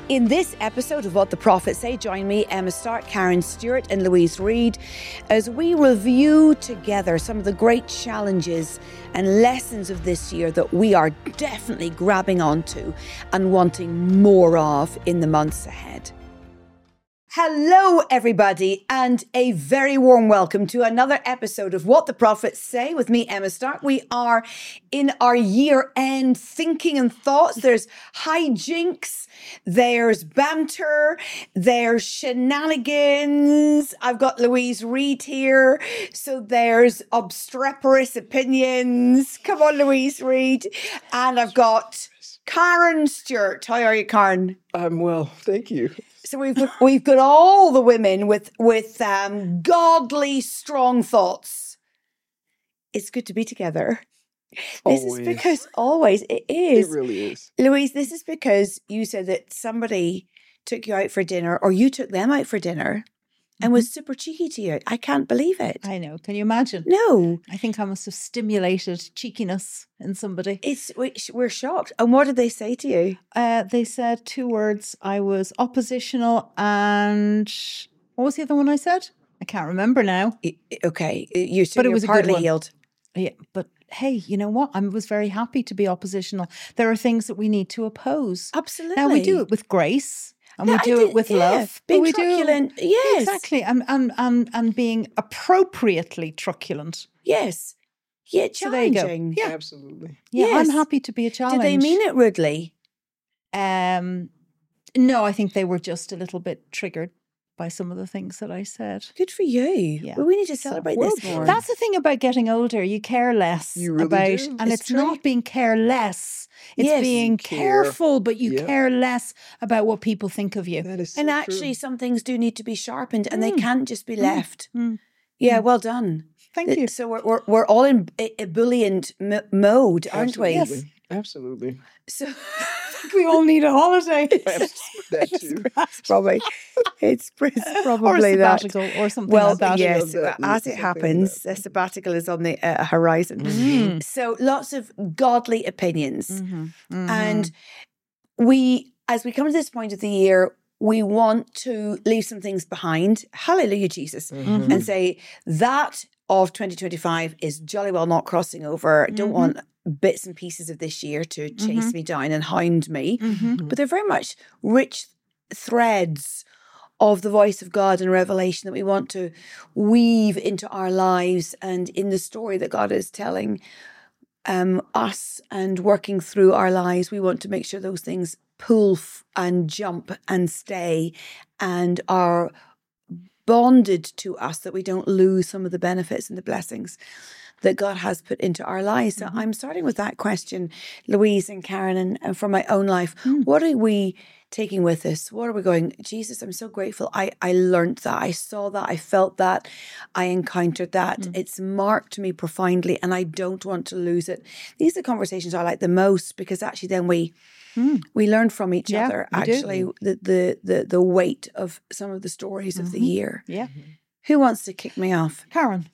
In this episode of What the Prophets Say, join me, Emma Stark, Karen Stewart and Louise Reid, as we review together some of the great challenges and lessons of this year that we are definitely grabbing onto and wanting more of in the months ahead. Hello, everybody, and a very warm welcome to another episode of What the Prophets Say with me, Emma Stark. We are in our year-end thinking and thoughts. There's hijinks, there's banter, there's shenanigans. I've got Louise Reid here, so there's obstreperous opinions. Come on, Louise Reid. And I've got Karen Stewart. How are you, Karen? I'm well, thank you. So we've got all the women with godly, strong thoughts. It's good to be together. This is because always it is. It really is. Louise, this is because you said that somebody took you out for dinner, or you took them out for dinner, and was super cheeky to you. I can't believe it. I know. Can you imagine? No. I think I must have stimulated cheekiness in somebody. We're shocked. And what did they say to you? They said two words. I was oppositional and what was the other one I said? I can't remember now. Okay. But it was a good partly one. healed. Yeah, but hey, you know what? I was very happy to be oppositional. There are things that we need to oppose. Absolutely. Now we do it with grace. And we do it with love. Being but we truculent, yes. Exactly. And being appropriately truculent. Yes. Yeah, So there you go. challenging. Yeah. Absolutely. Yeah, Yes. I'm happy to be a challenge. Did they mean it rudely? No, I think they were just a little bit triggered by some of the things that I said. Good for you. Yeah. Well, we need to celebrate well this done. more. That's the thing about getting older. You care less You really about, do. and It's it's true. not being careless. It's Yes. being Care. careful, but you Yeah. care less about what people think of you. That is so And true. actually, some things do need to be sharpened, and they can't just be left. Mm. Yeah, well done. Thank you. So we're all in ebullient mode, aren't we? Absolutely. Absolutely. So We all need a holiday. That too. probably it's or a probably that. sabbatical or something Well, like that. yes, That- as it something happens, that- a sabbatical is on the horizon. Mm. So lots of godly opinions. Mhm. And we, as we come to this point of the year, we want to leave some things behind. Hallelujah, Jesus. Mhm. And say that of 2025 is jolly well not crossing over. I don't want bits and pieces of this year to chase me down and hound me. Mhm. But they're very much rich threads of the voice of God and revelation that we want to weave into our lives and in the story that God is telling us and working through our lives. We want to make sure those things pull and jump and stay and are bonded to us, that we don't lose some of the benefits and the blessings that God has put into our lives. So I'm starting with that question, Louise and Karen, and from my own life. What are we taking with us? What are we going, Jesus, I'm so grateful. I learned that. I saw that. I felt that. I encountered that. It's marked me profoundly and I don't want to lose it. These are conversations I like the most because actually then we learn from each Yeah, other, we do. actually, the weight of some of the stories of the year. Yeah. Who wants to kick me off? Karen.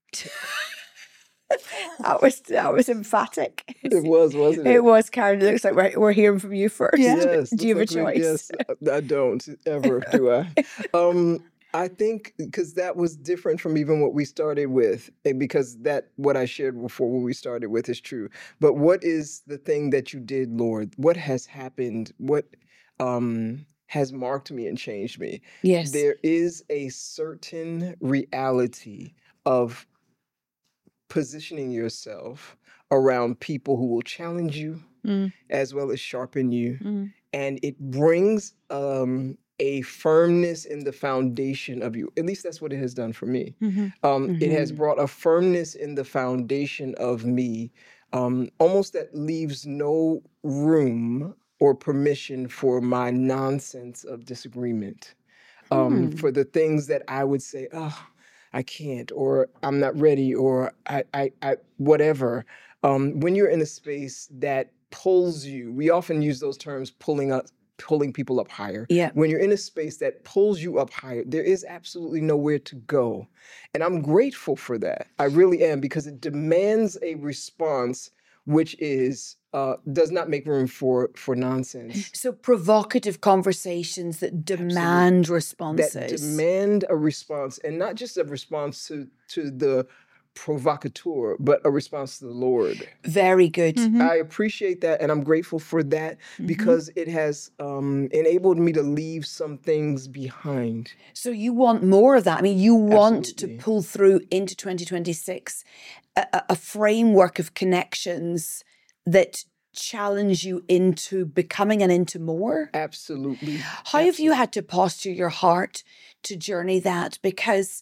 That was emphatic. It was, wasn't it? It was, Karen. It looks like we're hearing from you first. Yes. Do you have a looks like we- choice? Yes. I don't ever, do I? I think because that was different from even what we started with, and because that what I shared before what we started with is true. But what is the thing that you did, Lord? What has happened? What has marked me and changed me? Yes. There is a certain reality of positioning yourself around people who will challenge you as well as sharpen you. And it brings a firmness in the foundation of you. At least that's what it has done for me. It has brought a firmness in the foundation of me, almost that leaves no room or permission for my nonsense of disagreement. For the things that I would say, oh, I can't, or I'm not ready, or I whatever. When you're in a space that pulls you, we often use those terms, pulling people up higher. Yeah. When you're in a space that pulls you up higher, there is absolutely nowhere to go. And I'm grateful for that. I really am, because it demands a response which is does not make room for nonsense. So provocative conversations that demand responses. That demand a response, and not just a response to the provocateur, but a response to the Lord. Very good. I appreciate that, and I'm grateful for that because it has enabled me to leave some things behind. So you want more of that. I mean, you want Absolutely. to pull through into 2026 a framework of connections that challenge you into becoming and into more. Absolutely. How have you had to posture your heart to journey that? Because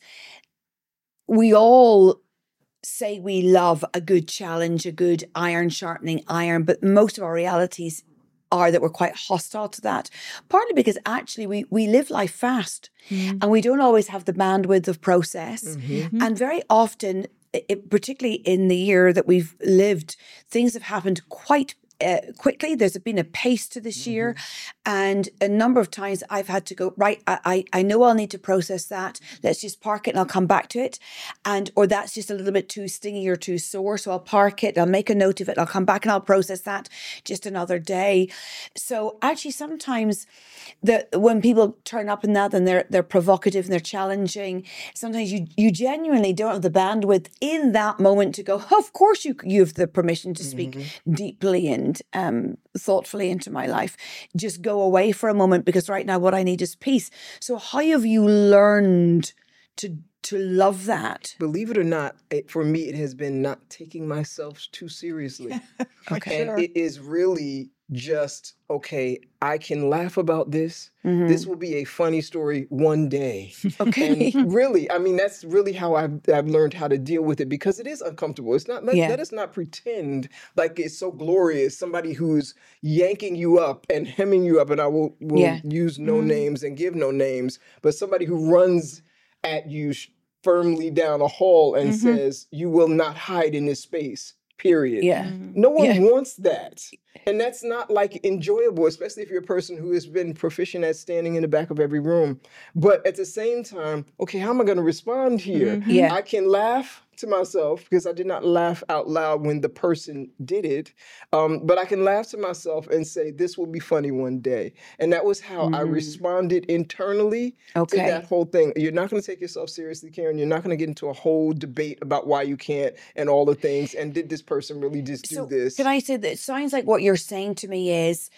we all say we love a good challenge, a good iron sharpening iron, but most of our realities are that we're quite hostile to that. Partly because actually we live life fast and we don't always have the bandwidth of process. And very often, particularly in the year that we've lived, things have happened quite quickly. There's been a pace to this year, and a number of times I've had to go, right, I know I'll need to process that. Let's just park it and I'll come back to it. Or that's just a little bit too stingy or too sore. So I'll park it, I'll make a note of it, I'll come back and I'll process that just another day. So actually sometimes when people turn up in that and they're provocative and they're challenging, sometimes you genuinely don't have the bandwidth in that moment to go, oh, of course you have the permission to speak deeply and thoughtfully into my life. Just go away for a moment because right now what I need is peace. So how have you learned to love that? Believe it or not, for me, it has been not taking myself too seriously. Okay. And it is really just, okay, I can laugh about this. This will be a funny story one day. Okay. And really, I mean, that's really how I've learned how to deal with it because it is uncomfortable. It's not, let us not pretend like it's so glorious. Somebody who's yanking you up and hemming you up, and I will use no names and give no names, but somebody who runs at you firmly down a hall and says, you will not hide in this space, period. Yeah. No one wants that. And that's not like enjoyable, especially if you're a person who has been proficient at standing in the back of every room. But at the same time, okay, how am I going to respond here? Yeah. I can laugh to myself because I did not laugh out loud when the person did it. But I can laugh to myself and say, this will be funny one day. And that was how I responded internally to that whole thing. You're not going to take yourself seriously, Karen. You're not going to get into a whole debate about why you can't and all the things. And did this person really just do this? Can I say that it sounds like what you're saying to me is,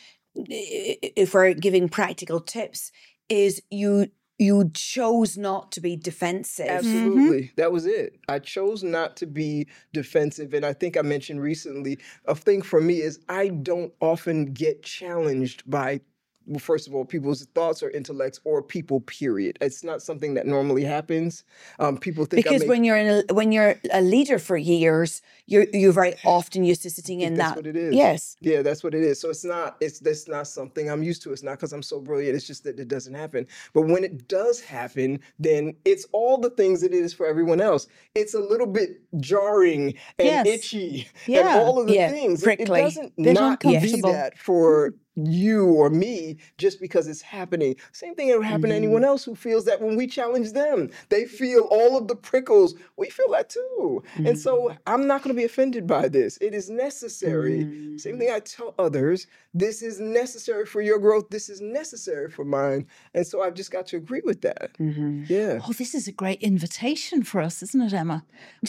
if we're giving practical tips, is you chose not to be defensive. Absolutely. That was it. I chose not to be defensive. And I think I mentioned recently, a thing for me is I don't often get challenged by, well, first of all, people's thoughts or intellects or people, period. It's not something that normally happens. People think because when you're a leader for years, you're very often used to sitting in that's that. what it is. Yes. Yeah, that's what it is. So that's not something I'm used to. It's not because I'm so brilliant. It's just that it doesn't happen. But when it does happen, then it's all the things that it is for everyone else. It's a little bit jarring and itchy and all of the things. Prickly. It doesn't not be that for you or me just because it's happening. Same thing that would happen to anyone else who feels that when we challenge them. They feel all of the prickles. We feel that too. And so I'm not going to be offended by this. It is necessary. Same thing I tell others. This is necessary for your growth. This is necessary for mine. And so I've just got to agree with that. Yeah. Oh, this is a great invitation for us, isn't it, Emma?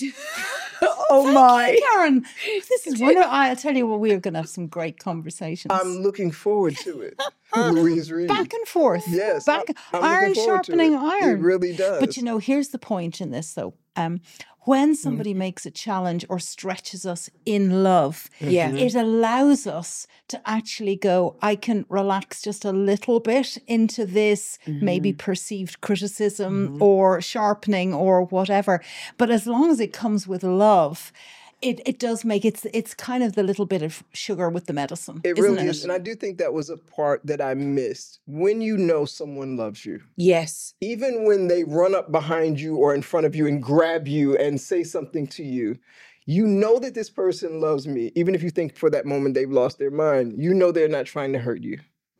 Oh my. Karen, this is wonderful. I tell you what, we are going to have some great conversations. I'm looking forward to it. Louise Reed. Back and forth. Yes. I'm iron looking forward to sharpening it. iron. It really does. But you know, here's the point in this though. When somebody makes a challenge or stretches us in love, it allows us to actually go, I can relax just a little bit into this maybe perceived criticism or sharpening or whatever. But as long as it comes with love, it does make it's kind of the little bit of sugar with the medicine. It really is. And I do think that was a part that I missed. When you know someone loves you. Yes. Even when they run up behind you or in front of you and grab you and say something to you, you know that this person loves me. Even if you think for that moment they've lost their mind, you know they're not trying to hurt you.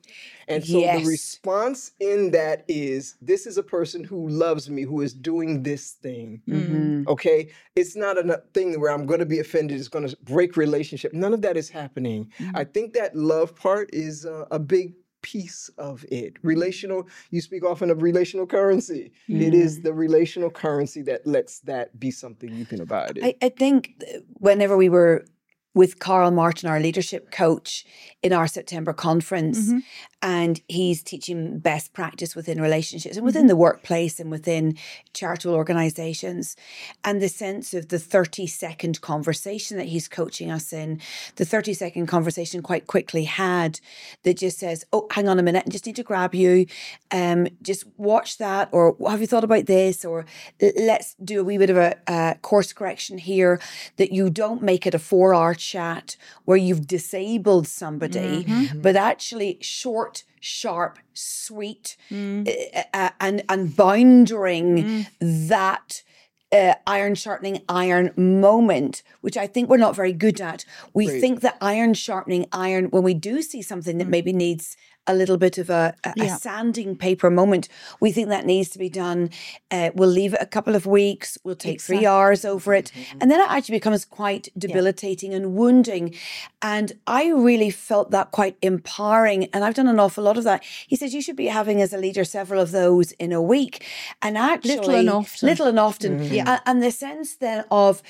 And so the response in that is, this is a person who loves me, who is doing this thing. Okay? It's not a thing where I'm going to be offended, it's going to break relationship. None of that is happening. I think that love part is a big piece of it. Relational, you speak often of relational currency. It is the relational currency that lets that be something you can abide in. I think whenever we were with Carl Martin, our leadership coach, in our September conference, and he's teaching best practice within relationships and within the workplace and within charitable organizations, and the sense of the 30-second conversation that he's coaching us in. The 30-second conversation quite quickly had that just says, oh, hang on a minute, I just need to grab you. Just watch that, or have you thought about this? Or let's do a wee bit of a course correction here, that you don't make it a 4-hour chat where you've disabled somebody, but actually short, sharp, sweet, and bounding that iron sharpening iron moment, which I think we're not very good at. We think that iron sharpening iron, when we do see something that maybe needs a little bit of a sanding paper moment, we think that needs to be done. We'll leave it a couple of weeks. We'll take 3 hours over it. And then it actually becomes quite debilitating and wounding. And I really felt that quite empowering. And I've done an awful lot of that. He says you should be having, as a leader, several of those in a week. And actually, little and often. And the sense then of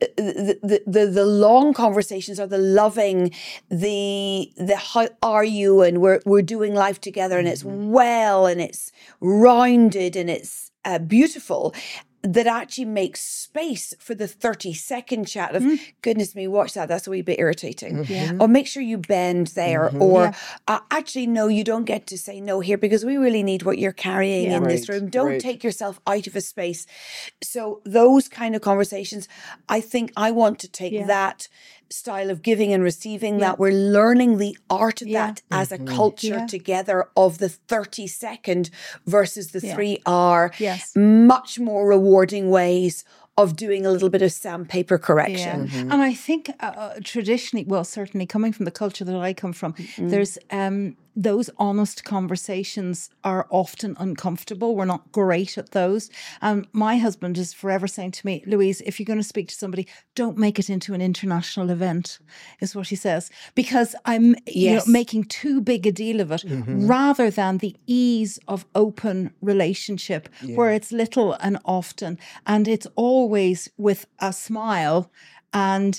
the long conversations, or the loving, the how are you, and we're doing life together, and it's well, and it's rounded, and it's beautiful, that actually makes space for the 30-second chat of, goodness me, watch that, that's a wee bit irritating. Or make sure you bend there. Or actually, no, you don't get to say no here, because we really need what you're carrying in this room. Don't take yourself out of a space. So those kind of conversations, I think I want to take that style of giving and receiving, that we're learning the art of that as a culture together, of the 30-second versus the 3-hour, much more rewarding ways of doing a little bit of sandpaper correction. And I think traditionally, well, certainly coming from the culture that I come from, there's those honest conversations are often uncomfortable. We're not great at those. My husband is forever saying to me, Louise, if you're going to speak to somebody, don't make it into an international event, is what he says. Because I'm making too big a deal of it, rather than the ease of open relationship, where it's little and often, and it's always with a smile. And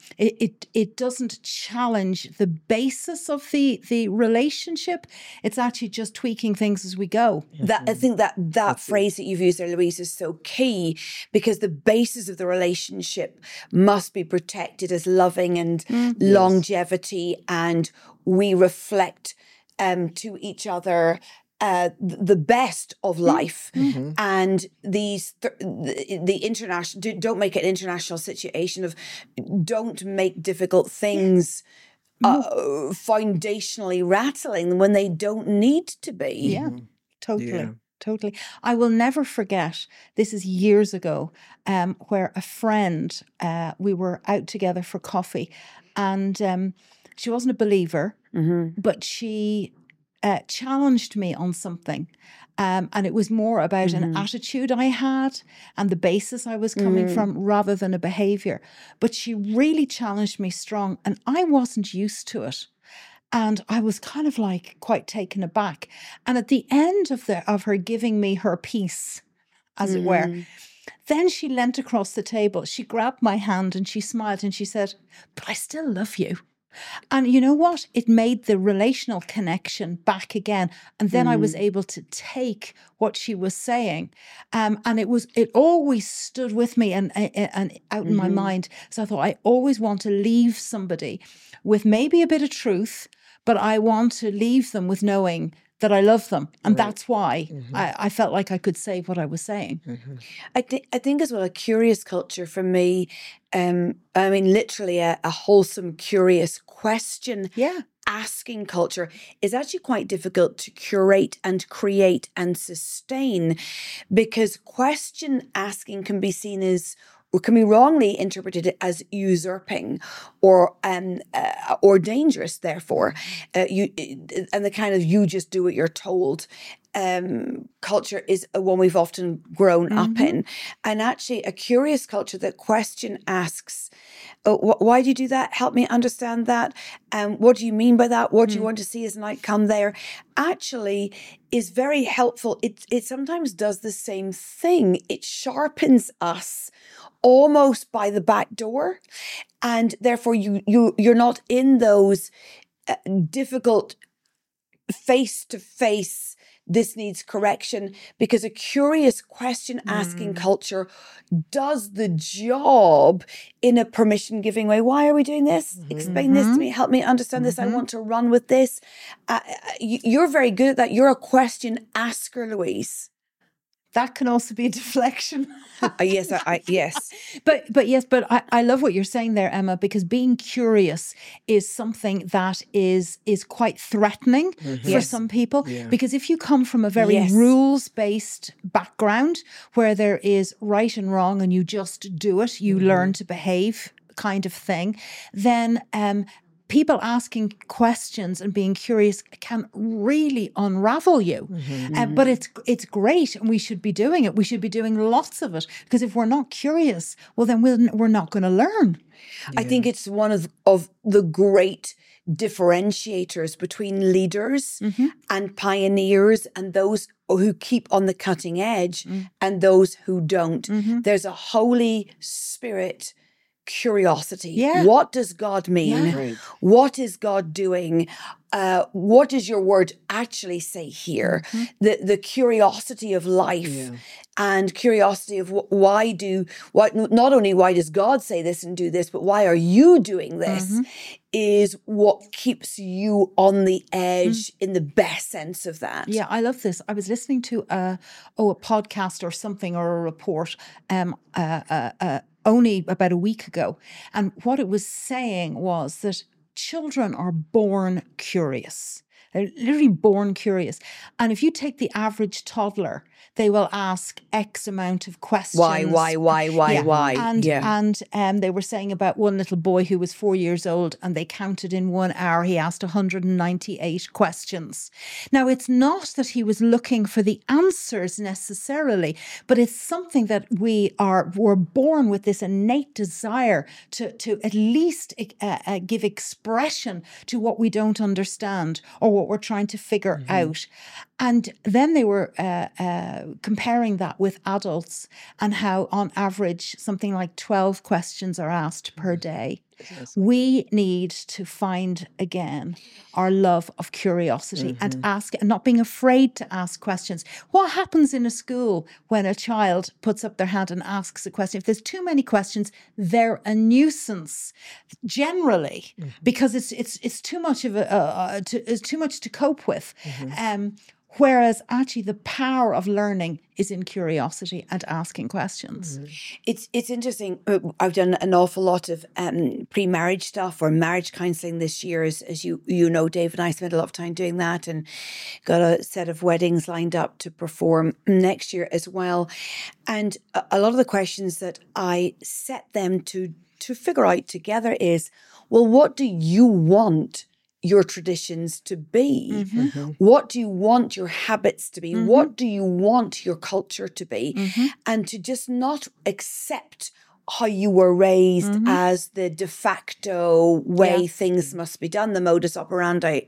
it doesn't challenge the basis of the relationship. It's actually just tweaking things as we go. I think that phrase that you've used there, Louise, is so key, because the basis of the relationship must be protected as loving and longevity, and we reflect to each other the best of life, and these the international, don't make it an international situation of, don't make difficult things foundationally rattling when they don't need to be. Totally. I will never forget, this is years ago, where a friend, we were out together for coffee, and she wasn't a believer, but she challenged me on something. And it was more about an attitude I had and the basis I was coming from, rather than a behavior. But she really challenged me strong, and I wasn't used to it. And I was kind of like quite taken aback. And at the end of her giving me her piece, as it were, then she leant across the table. She grabbed my hand and she smiled and she said, "But I still love you." And you know what? It made the relational connection back again. And then I was able to take what she was saying. And it always stood with me and out in my mind. So I thought, I always want to leave somebody with maybe a bit of truth, but I want to leave them with knowing that I love them. And that's why I felt like I could say what I was saying. I think as well, a curious culture for me, I mean, literally a wholesome, curious question asking culture is actually quite difficult to curate and create and sustain, because question asking can be seen as can be wrongly interpreted as usurping or dangerous. Therefore, and the kind of you just do what you're told culture is one we've often grown up in, and actually a curious culture that question asks, why do you do that? Help me understand that. What do you mean by that? What do you want to see as an outcome there? Actually is very helpful. It sometimes does the same thing. It sharpens us almost by the back door, and therefore you're not in those difficult face-to-face, this needs correction, because a curious question asking culture does the job in a permission giving way. Why are we doing this? Explain this to me. Help me understand this. I want to run with this. You're very good at that. You're a question asker, Louise. That can also be a deflection. Yes. But I love what you're saying there, Emma, because being curious is something that is quite threatening for some people. Yeah. Because if you come from a very rules-based background where there is right and wrong and you just do it, you learn to behave kind of thing, then people asking questions and being curious can really unravel you. But it's great, and we should be doing it. We should be doing lots of it, because if we're not curious, well, then we're not going to learn. Yeah. I think it's one of the great differentiators between leaders and pioneers and those who keep on the cutting edge and those who don't. There's a Holy Spirit curiosity. Yeah. What does God mean? Yeah. Right. What is God doing? What does your word actually say here? The curiosity of life and curiosity of not only why does God say this and do this, but why are you doing this is what keeps you on the edge in the best sense of that. Yeah, I love this. I was listening to a podcast or something, or a report only about a week ago. And what it was saying was that children are born curious. They're literally born curious. And if you take the average toddler, they will ask X amount of questions. Why? And they were saying about one little boy who was 4 years old, and they counted in 1 hour, he asked 198 questions. Now, it's not that he was looking for the answers necessarily, but it's something that we're born with, this innate desire to at least give expression to what we don't understand or what we're trying to figure out. And then they were comparing that with adults, and how on average something like 12 questions are asked per day. We need to find again our love of curiosity and ask, and not being afraid to ask questions. What happens in a school when a child puts up their hand and asks a question? If there's too many questions, they're a nuisance generally, because it's too much of it's too much to cope with. Whereas actually the power of learning is in curiosity and asking questions. It's interesting. I've done an awful lot of pre-marriage stuff or marriage counselling this year. As you know, Dave and I spent a lot of time doing that, and got a set of weddings lined up to perform next year as well. And a lot of the questions that I set them to figure out together is, well, what do you want your traditions to be? What do you want your habits to be? What do you want your culture to be? And to just not accept how you were raised as the de facto way things must be done. The modus operandi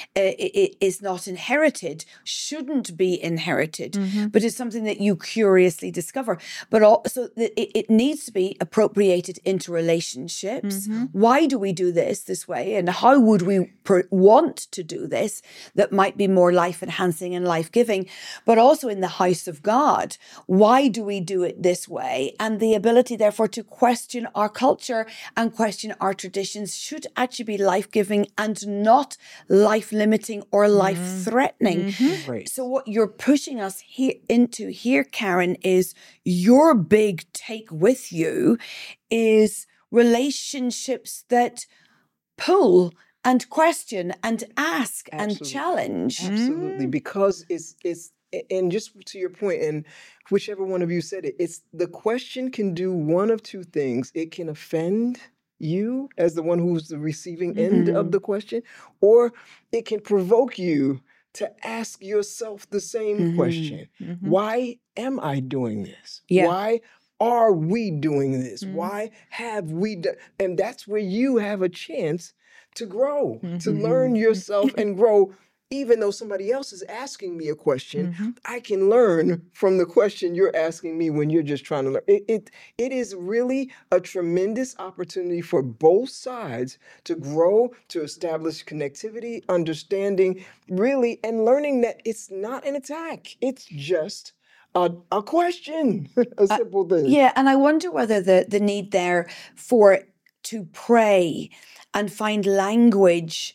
is not inherited, shouldn't be inherited, but it's something that you curiously discover. But also it needs to be appropriated into relationships. Why do we do this way? And how would we want to do this that might be more life-enhancing and life-giving? But also in the house of God, why do we do it this way? And the ability, therefore, to question our culture and question our traditions should actually be life-giving and not life-limiting or life-threatening. Right. So what you're pushing us into here, Karen, is your big take with you is relationships that pull and question and ask and challenge. Absolutely, because it's and just to your point, and whichever one of you said it, it's the question can do one of two things. It can offend you as the one who's the receiving end of the question, or it can provoke you to ask yourself the same question. Why am I doing this? Yeah. Why are we doing this? Why have we done? And that's where you have a chance to grow, to learn yourself and grow. Even though somebody else is asking me a question, I can learn from the question you're asking me when you're just trying to learn. It is really a tremendous opportunity for both sides to grow, to establish connectivity, understanding, really, and learning that it's not an attack. It's just a question, a simple thing. Yeah, and I wonder whether the need there to pray and find language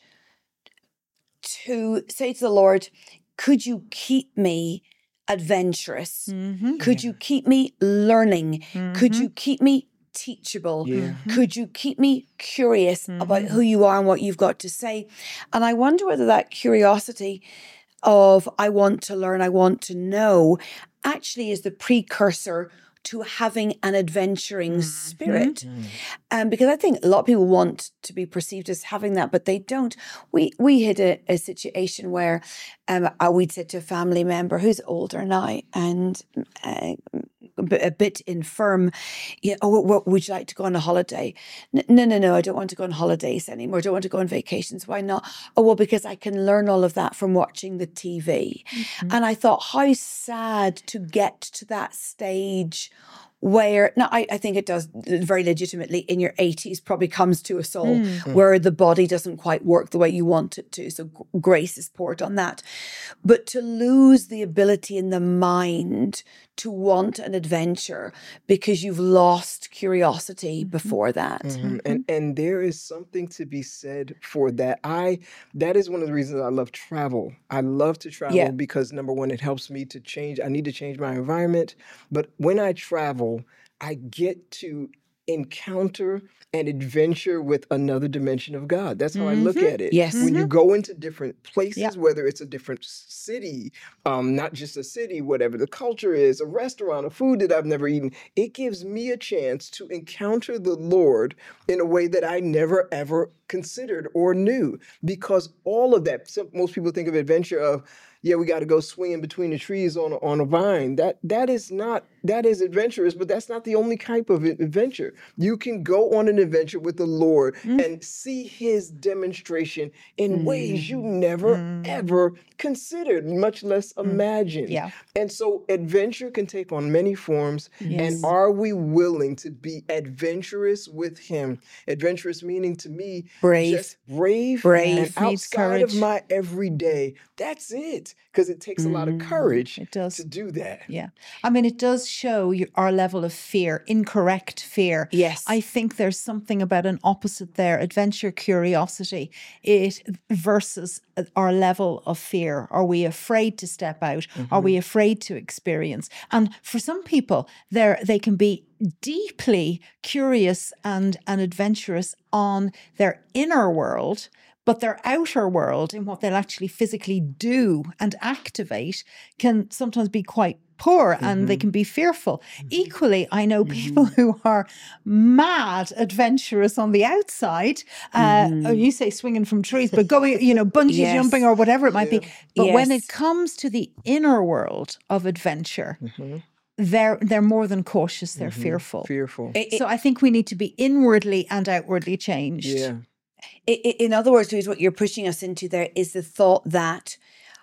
to say to the Lord, could you keep me adventurous? Could you keep me learning? Could you keep me teachable? Could you keep me curious about who you are and what you've got to say? And I wonder whether that curiosity of I want to learn, I want to know, actually is the precursor to having an adventuring spirit. Because I think a lot of people want to be perceived as having that, but they don't. We had a situation where we'd said to a family member who's older now and a bit infirm, would you like to go on a holiday? No, I don't want to go on holidays anymore. I don't want to go on vacations. Why not? Oh, well, because I can learn all of that from watching the TV. And I thought, how sad to get to that stage where, now I think it does very legitimately in your 80s probably comes to us all, where the body doesn't quite work the way you want it to. So grace is poured on that. But to lose the ability in the mind to want an adventure because you've lost curiosity before that. And there is something to be said for that. That is one of the reasons I love travel. I love to travel because, number one, it helps me to change. I need to change my environment. But when I travel, I get to encounter an adventure with another dimension of God. That's how I look at it. Yes. When you go into different places, whether it's a different city, not just a city, whatever the culture is, a restaurant, a food that I've never eaten, it gives me a chance to encounter the Lord in a way that I never, ever considered or knew. Because all of that, most people think of adventure of, we got to go swinging between the trees on a vine. That is adventurous, but that's not the only type of adventure. You can go on an adventure with the Lord and see his demonstration in ways you never, ever considered, much less imagined. Yeah. And so adventure can take on many forms. Yes. And are we willing to be adventurous with him? Adventurous meaning to me, Brave. just brave. Brave. And Needs outside of courage. my everyday, that's it. Because it takes a lot of courage It does. to do that. Yeah. I mean, it does show our level of fear, incorrect fear. Yes. I think there's something about an opposite there, adventure, curiosity, versus our level of fear. Are we afraid to step out? Are we afraid to experience? And for some people, they can be deeply curious and adventurous on their inner world, but their outer world, in what they'll actually physically do and activate, can sometimes be quite poor and they can be fearful. Equally, I know people who are mad adventurous on the outside. You say swinging from trees, but going, bungee jumping or whatever it might be. But when it comes to the inner world of adventure, they're more than cautious. They're fearful. So I think we need to be inwardly and outwardly changed. Yeah. In other words, Louise, what you're pushing us into there is the thought that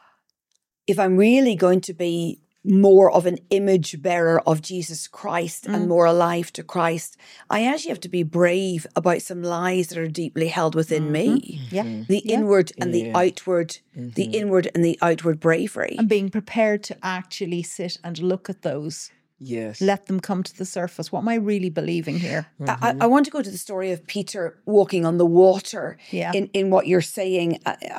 if I'm really going to be more of an image bearer of Jesus Christ and more alive to Christ, I actually have to be brave about some lies that are deeply held within me. Yeah. The inward and the outward, the inward and the outward bravery. And being prepared to actually sit and look at those. Yes. Let them come to the surface. What am I really believing here? I want to go to the story of Peter walking on the water. Yeah. In what you're saying,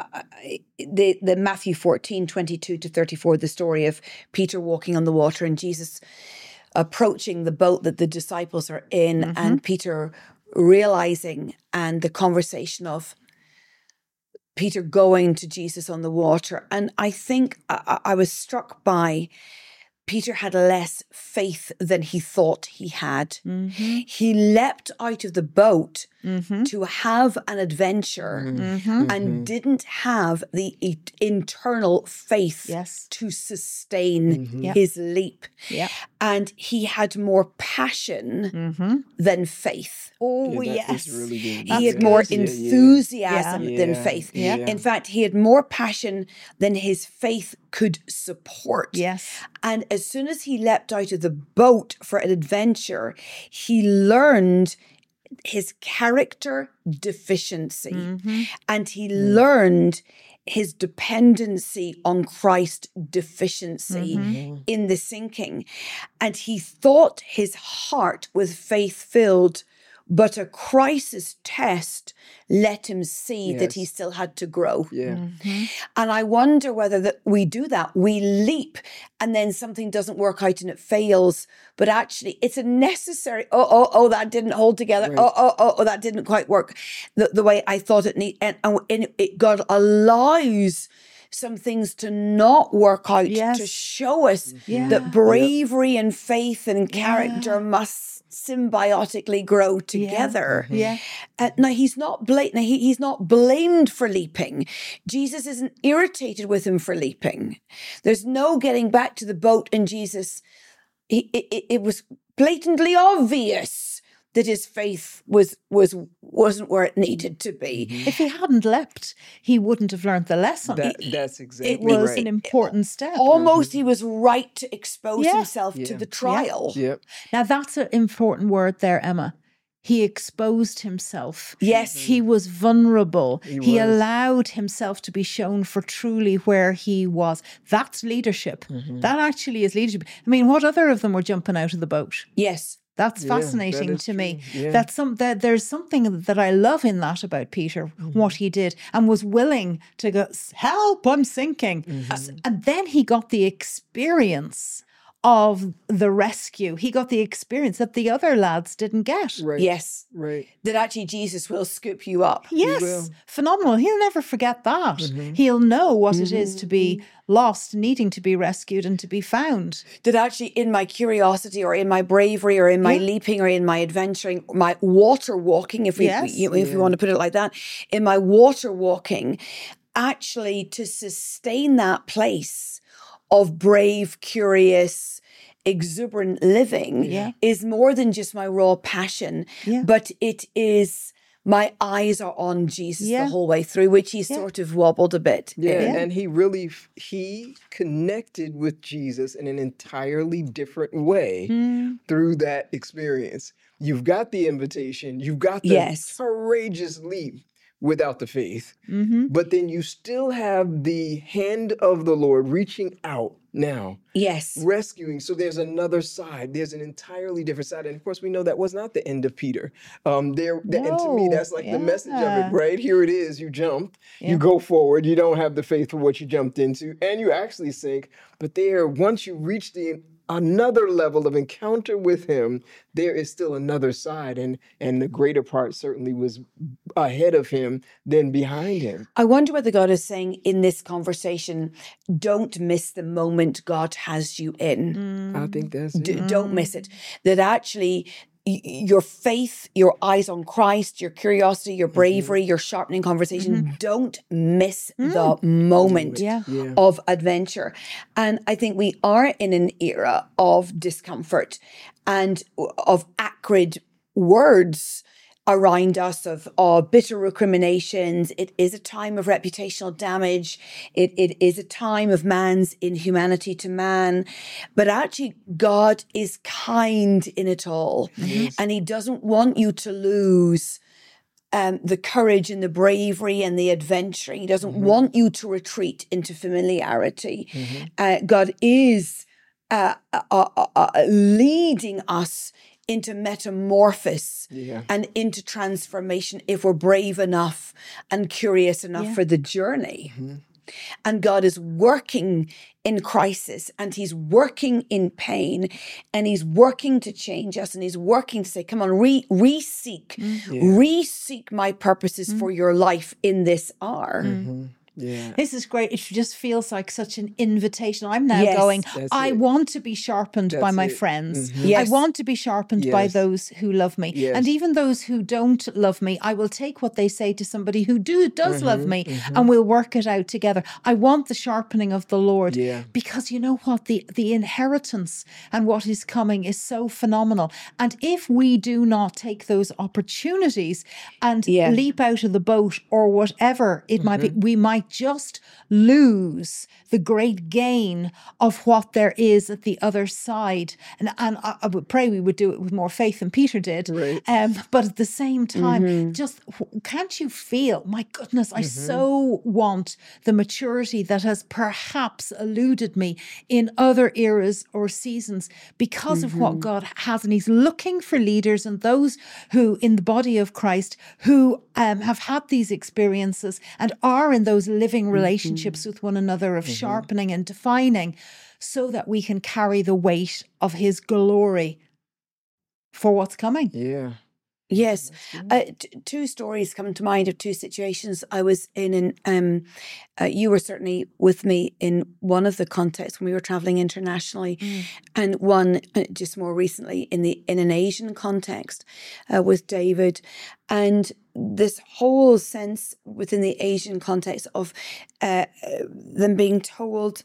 the Matthew 14:22-34, the story of Peter walking on the water and Jesus approaching the boat that the disciples are in, and Peter realizing, and the conversation of, Peter going to Jesus on the water. And I think I was struck by Peter had less faith than he thought he had. Mm-hmm. He leapt out of the boat Mm-hmm. to have an adventure Mm-hmm. and didn't have the internal faith Yes. to sustain Yep. his leap. Yeah. And he had more passion Mm-hmm. than faith. Oh, Yeah, that is yes. really good. He had Yeah, more yeah, yeah. enthusiasm Yeah. than faith. Yeah. In fact, he had more passion than his faith could support. Yes. And as soon as he leapt out of the boat for an adventure, he learned his character deficiency Mm-hmm. and he learned his dependency on Christ deficiency Mm-hmm. in the sinking. And he thought his heart was faith filled, but a crisis test let him see that he Yes. still had to grow. Yeah. Mm-hmm. And I wonder whether we do that. We leap and then something doesn't work out and it fails. But actually, it's a necessary, that didn't hold together. Right. Oh, that didn't quite work the way I thought it need. And God allows some things to not work out Yes. to show us Yeah. that bravery and faith and character Yeah. must symbiotically grow together. Yeah. Now he's not he's not blamed for leaping. Jesus isn't irritated with him for leaping. There's no getting back to the boat, and Jesus, it was blatantly obvious that his faith wasn't where it needed to be. If he hadn't leapt, he wouldn't have learned the lesson. That's exactly It was right. an important step. Almost he was right to expose Yeah. himself to Yeah. the trial. Yep. Now, that's an important word there, Emma. He exposed himself. Yes. He was vulnerable. He He was. allowed himself to be shown for truly where he was. That's leadership. That actually is leadership. I mean, what other of them were jumping out of the boat? Yes. That's Yeah, fascinating that is to me. true. Yeah. That there's something that I love in that about Peter, what he did, and was willing to go, help, I'm sinking. And then he got the experience of the rescue. He got the experience that the other lads didn't get. Right. Yes. Right. That actually Jesus will scoop you up. Yes, will. phenomenal. He'll never forget that. He'll know what it is to be lost, needing to be rescued and to be found. That actually in my curiosity or in my bravery or in my leaping or in my adventuring, my water walking, if we want to put it like that, in my water walking, actually to sustain that place of brave, curious, exuberant living is more than just my raw passion, but it is my eyes are on Jesus the whole way through, which he sort of wobbled a bit. Yeah, and he connected with Jesus in an entirely different way through that experience. You've got the invitation, you've got the courageous leap without the faith, but then you still have the hand of the Lord reaching out now. Yes. Rescuing. So there's another side. There's an entirely different side. And of course, we know that was not the end of Peter. And to me, that's like the message of it, right? Here it is. You jump, you go forward. You don't have the faith for what you jumped into, and you actually sink. But once you reach another level of encounter with him, there is still another side. And the greater part certainly was ahead of him than behind him. I wonder whether God is saying in this conversation, don't miss the moment God has you in. I think that's it. Don't miss it. That actually your faith, your eyes on Christ, your curiosity, your bravery, your sharpening conversation, don't miss the moment of adventure. And I think we are in an era of discomfort and of acrid words around us, of bitter recriminations. It is a time of reputational damage. It is a time of man's inhumanity to man. But actually, God is kind in it all. And he doesn't want you to lose the courage and the bravery and the adventure. He doesn't want you to retreat into familiarity. God is leading us into metamorphosis and into transformation if we're brave enough and curious enough for the journey. And God is working in crisis, and he's working in pain, and he's working to change us, and he's working to say, come on, re-seek my purposes for your life in this hour. Yeah. This is great. It just feels like such an invitation. I'm now going, I want to be sharpened by my friends. I want to be sharpened by those who love me. And even those who don't love me, I will take what they say to somebody who does love me, and we'll work it out together. I want the sharpening of the Lord, because you know what? The inheritance and what is coming is so phenomenal. And if we do not take those opportunities and leap out of the boat or whatever it might be, we might just lose the great gain of what there is at the other side. And I would pray we would do it with more faith than Peter did. Right. But at the same time, just can't you feel, my goodness, I so want the maturity that has perhaps eluded me in other eras or seasons because of what God has. And he's looking for leaders and those who in the body of Christ who have had these experiences and are in those living relationships with one another of sharpening and defining, so that we can carry the weight of his glory for what's coming. Yeah. Yes. Two stories come to mind of two situations I was in. And you were certainly with me in one of the contexts when we were traveling internationally, and one just more recently in an Asian context with David. And this whole sense within the Asian context of them being told,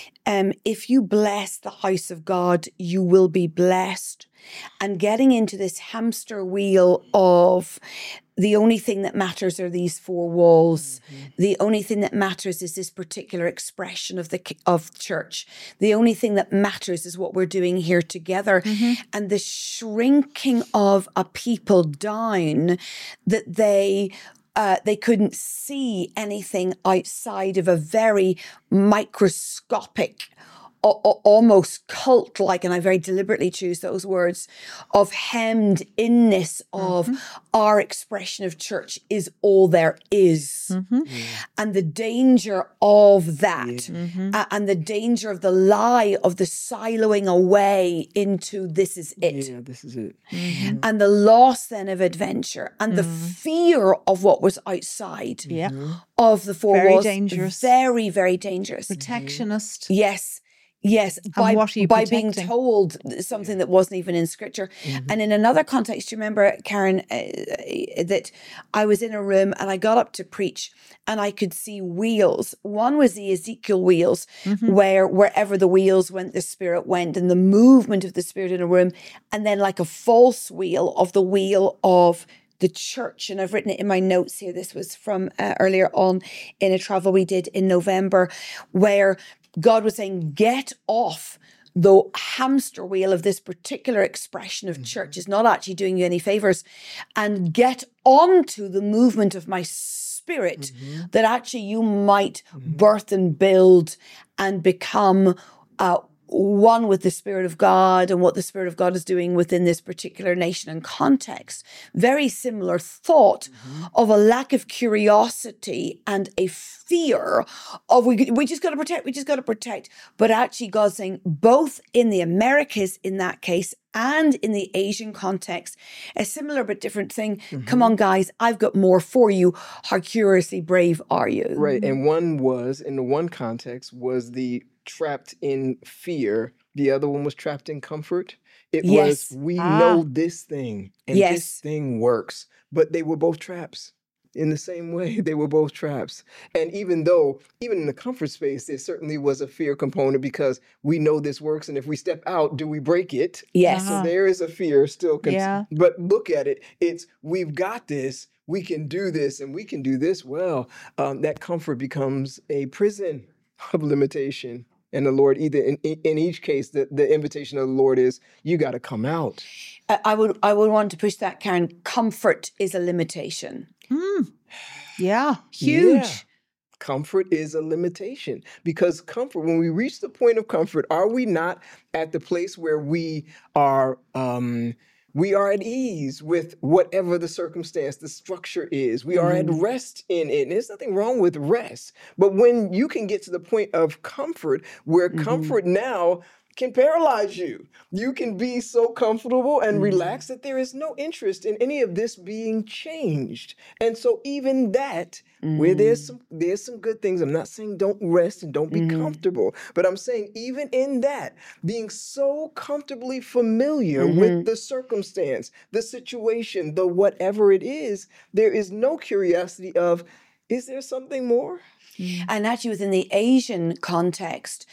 if you bless the house of God, you will be blessed. And getting into this hamster wheel of the only thing that matters are these four walls. The only thing that matters is this particular expression of church. The only thing that matters is what we're doing here together. And the shrinking of a people down, that they couldn't see anything outside of a very microscopic, almost cult-like, and I very deliberately choose those words, of hemmed inness of our expression of church is all there is. And the danger of that, and the danger of the lie of the siloing away into this is it. Yeah, this is it. And the loss then of adventure and the fear of what was outside of the four Very walls. dangerous. Very, very dangerous. Protectionist. Yes, by being protecting? told something that wasn't even in scripture. And in another context, do you remember, Karen, that I was in a room and I got up to preach and I could see wheels. One was the Ezekiel wheels, where wherever the wheels went, the Spirit went, and the movement of the Spirit in a room. And then like a false wheel of the wheel of the church. And I've written it in my notes here. This was from earlier on in a travel we did in November, where God was saying, get off the hamster wheel of this particular expression of church. Is not actually doing you any favors, and get onto the movement of my Spirit, that actually you might birth and build and become one with the Spirit of God and what the Spirit of God is doing within this particular nation and context. Very similar thought of a lack of curiosity and a fear of we just got to protect. But actually God's saying, both in the Americas in that case and in the Asian context, a similar but different thing. Come on, guys, I've got more for you. How curiously brave are you? Right. And one was, in the one context, was the trapped in fear. The other one was trapped in comfort. It was, we know this thing, and this thing works. But they were both traps. In the same way, they were both traps. And even in the comfort space, there certainly was a fear component, because we know this works. And if we step out, do we break it? Yes. So there is a fear still. But look at it. It's, we've got this. We can do this, and we can do this well. That comfort becomes a prison of limitation. And the Lord, either in each case, the invitation of the Lord is, you got to come out. I would want to push that, Karen. Comfort is a limitation. Yeah, huge. Yeah. Comfort is a limitation, because comfort, when we reach the point of comfort, are we not at the place where we are We are at ease with whatever the circumstance, the structure is. We are at rest in it. And there's nothing wrong with rest. But when you can get to the point of comfort, where comfort now can paralyze you. You can be so comfortable and relaxed that there is no interest in any of this being changed. And so even that, where there's some good things, I'm not saying don't rest and don't be comfortable, but I'm saying even in that, being so comfortably familiar with the circumstance, the situation, the whatever it is, there is no curiosity of, is there something more? And actually, within the Asian context,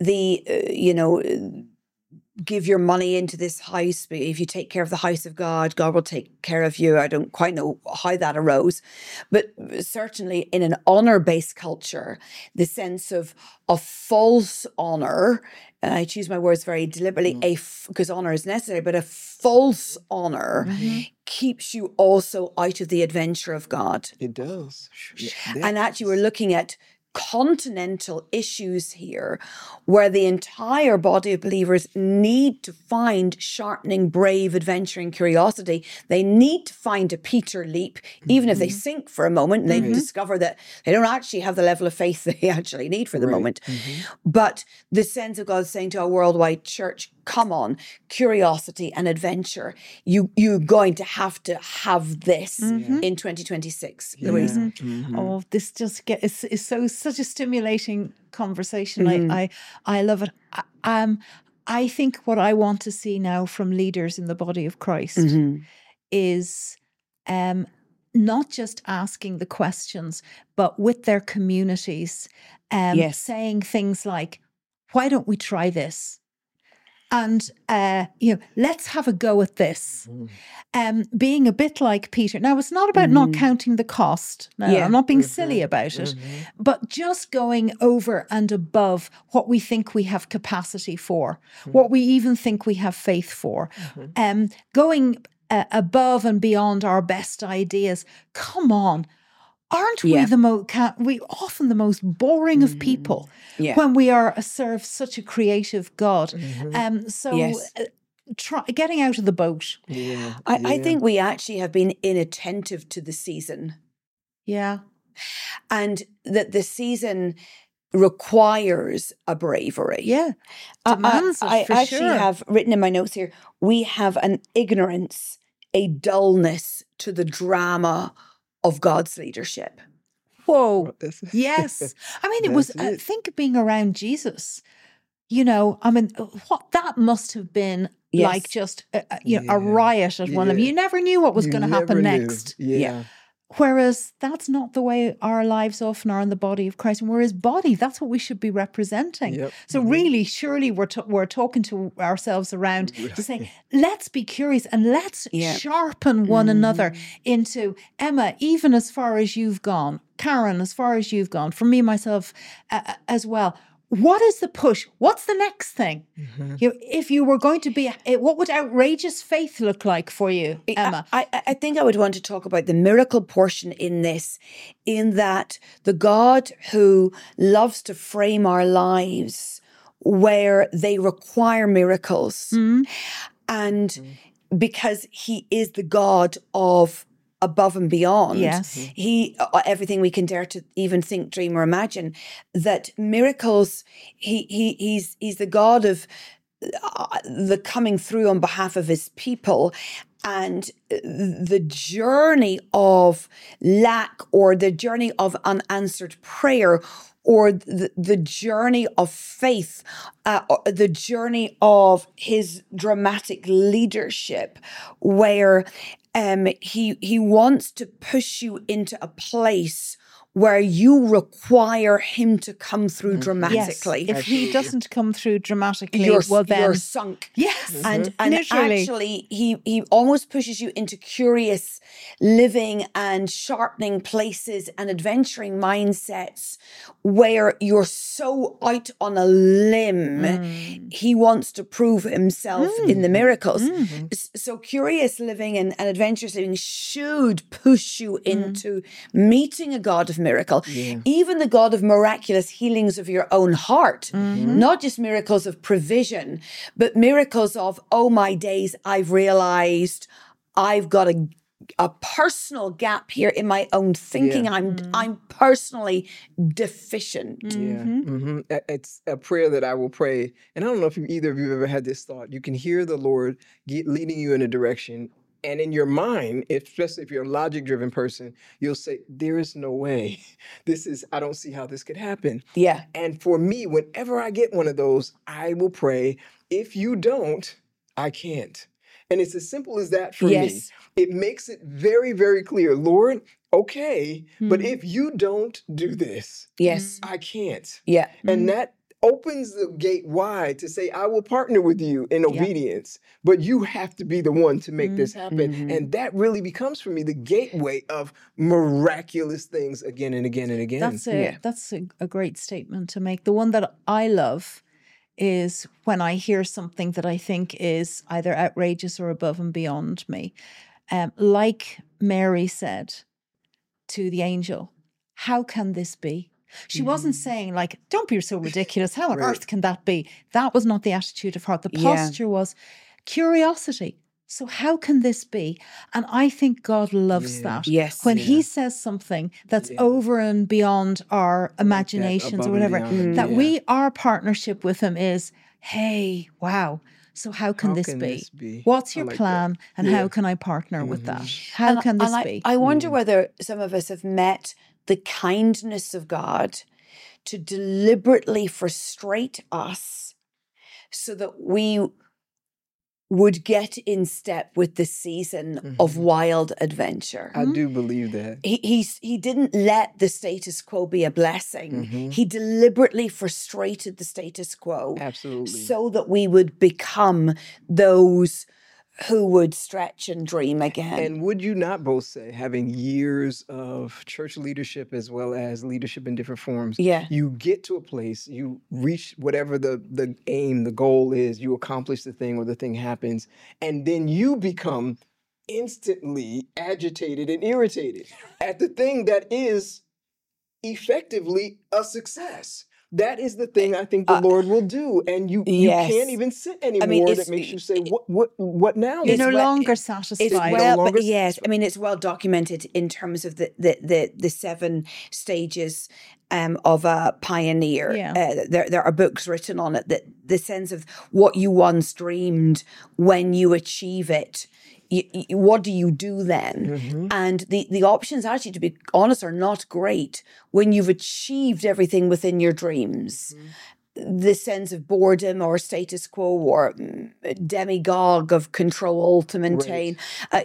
give your money into this house. If you take care of the house of God, God will take care of you. I don't quite know how that arose, but certainly in an honor-based culture, the sense of false honor, and I choose my words very deliberately, because honor is necessary, but a false honor keeps you also out of the adventure of God. It does. And actually, we're looking at continental issues here where the entire body of believers need to find sharpening, brave, adventuring curiosity. They need to find a Peter leap, even if they sink for a moment and they discover that they don't actually have the level of faith they actually need for the moment. But the sense of God saying to a worldwide church, come on, curiosity and adventure. You're going to have this in 2026, Louise. Oh, this just is such a stimulating conversation. I love it. I think what I want to see now from leaders in the body of Christ is not just asking the questions, but with their communities, saying things like, why don't we try this? And, let's have a go at this. Being a bit like Peter. Now, it's not about not counting the cost. No, I'm not being silly about it. But just going over and above what we think we have capacity for, what we even think we have faith for. Going above and beyond our best ideas. Come on. Aren't we often the most boring of people when we are serve such a creative God? Getting out of the boat. I think we actually have been inattentive to the season. Yeah. And that the season requires a bravery. Yeah. Demands I actually have written in my notes here, we have an ignorance, a dullness to the drama of God's leadership. Whoa. Yes. I mean, it was, think of being around Jesus. What that must have been like just, a riot at one of them. You never knew what was going to happen next. Yeah. Whereas that's not the way our lives often are in the body of Christ. And we're his body. That's what we should be representing. So really, surely we're talking to ourselves around to say, let's be curious and let's sharpen one another into, Emma, even as far as you've gone, Karen, as far as you've gone, for me, myself as well. What is the push? What's the next thing? If you were going to be, what would outrageous faith look like for you, Emma? I think I would want to talk about the miracle portion in this, in that the God who loves to frame our lives where they require miracles. And because he is the God of above and beyond. He, everything we can dare to even think, dream, or imagine, that miracles, he's the God of the coming through on behalf of his people. And the journey of lack, or the journey of unanswered prayer, or the journey of faith, the journey of his dramatic leadership, where he wants to push you into a place where you require him to come through dramatically. Yes. If he doesn't come through dramatically, you're then sunk. Yes, and actually, he almost pushes you into curious living and sharpening places and adventuring mindsets where you're so out on a limb. He wants to prove himself in the miracles. So curious living and adventurous living should push you into meeting a God of miracle, Yeah. even the God of miraculous healings of your own heart, not just miracles of provision, but miracles of, oh my days, I've realized I've got a personal gap here in my own thinking. Yeah. I'm personally deficient. Yeah. It's a prayer that I will pray. And I don't know if either of you have ever had this thought. You can hear the Lord leading you in a direction. And in your mind, especially if you're a logic-driven person, you'll say, there is no way. I don't see how this could happen. Yeah. And for me, whenever I get one of those, I will pray, if you don't, I can't. And it's as simple as that for me. Yes. It makes it very, very clear, Lord, okay, but if you don't do this, Yes. I can't. Yeah. And that opens the gate wide to say, I will partner with you in obedience, but you have to be the one to make this happen. And that really becomes for me the gateway of miraculous things again and again and again. That's a great statement to make. The one that I love is when I hear something that I think is either outrageous or above and beyond me. Like Mary said to the angel, how can this be? She wasn't saying like, don't be so ridiculous. How on earth can that be? That was not the attitude of heart. The posture was curiosity. So how can this be? And I think God loves that. Yes. When he says something that's over and beyond our imaginations or whatever, that our partnership with him is, hey, wow. So how can this be? What's your plan and how can I partner with that? How can this be? I wonder whether some of us have met the kindness of God to deliberately frustrate us so that we would get in step with the season of wild adventure. I do believe that. He didn't let the status quo be a blessing. He deliberately frustrated the status quo. Absolutely. So that we would become those who would stretch and dream again. And would you not both say, having years of church leadership as well as leadership in different forms, you get to a place, you reach whatever the aim, the goal is, you accomplish the thing or the thing happens, and then you become instantly agitated and irritated at the thing that is effectively a success. That is the thing I think the Lord will do, and you can't even sit anymore. That makes you say, "What now?" You're no longer satisfied. It's well documented in terms of the 7 stages of a pioneer. There are books written on it, that the sense of what you once dreamed, when you achieve it, what do you do then? And the options, actually, to be honest, are not great when you've achieved everything within your dreams. The sense of boredom or status quo or demagogue of control to maintain,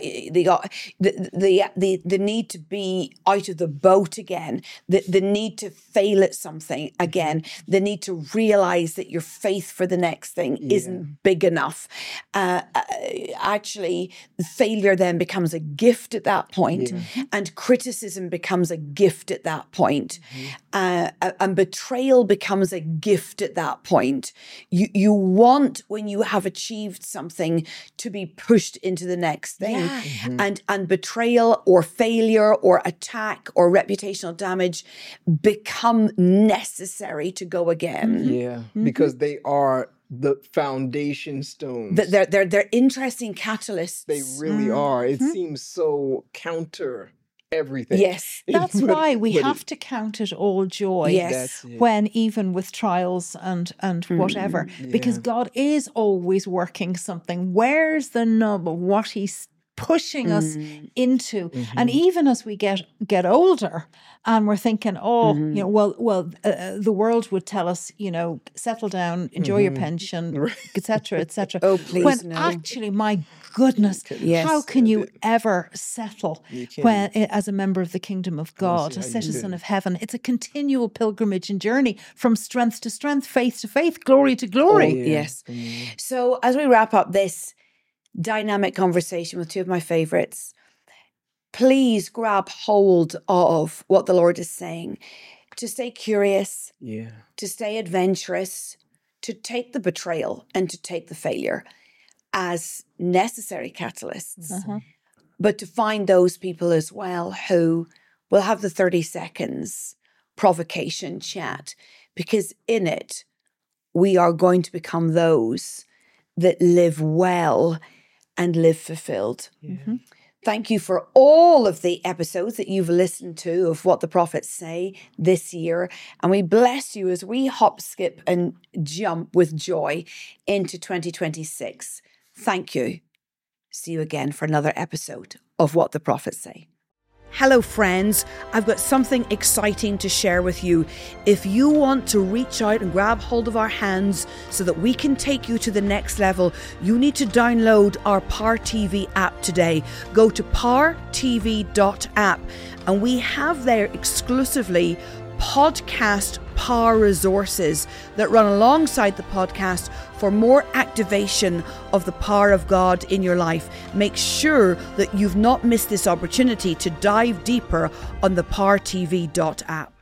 the need to be out of the boat again, the need to fail at something again, the need to realize that your faith for the next thing isn't big enough. Actually, failure then becomes a gift at that point, and criticism becomes a gift at that point, and betrayal becomes a gift at that point. You want, when you have achieved something, to be pushed into the next thing. And betrayal or failure or attack or reputational damage become necessary to go again. Because they are the foundation stones. They're interesting catalysts. They really are. It seems so counter everything. Yes. That's why we have to count it all joy. Yes. When even with trials and whatever. Because God is always working something. Where's the nub of what he's pushing us into? And even as we get older and we're thinking, the world would tell us, settle down, enjoy your pension, etc., etc. Oh, please, when no. actually, my goodness, how can you ever settle when, as a member of the kingdom of God, a citizen of heaven? It's a continual pilgrimage and journey from strength to strength, faith to faith, glory to glory. Yes. So as we wrap up this dynamic conversation with 2 of my favorites, please grab hold of what the Lord is saying, to stay curious, to stay adventurous, to take the betrayal and to take the failure as necessary catalysts, but to find those people as well who we'll have the 30 seconds provocation chat, because in it, we are going to become those that live well and live fulfilled. Yeah. Thank you for all of the episodes that you've listened to of What the Prophets Say this year. And we bless you as we hop, skip, and jump with joy into 2026. Thank you. See you again for another episode of What the Prophets Say. Hello, friends. I've got something exciting to share with you. If you want to reach out and grab hold of our hands so that we can take you to the next level, you need to download our Power TV app today. Go to powertv.app, and we have there exclusively podcast power resources that run alongside the podcast for more activation of the power of God in your life. Make sure that you've not missed this opportunity to dive deeper on the powertv.app.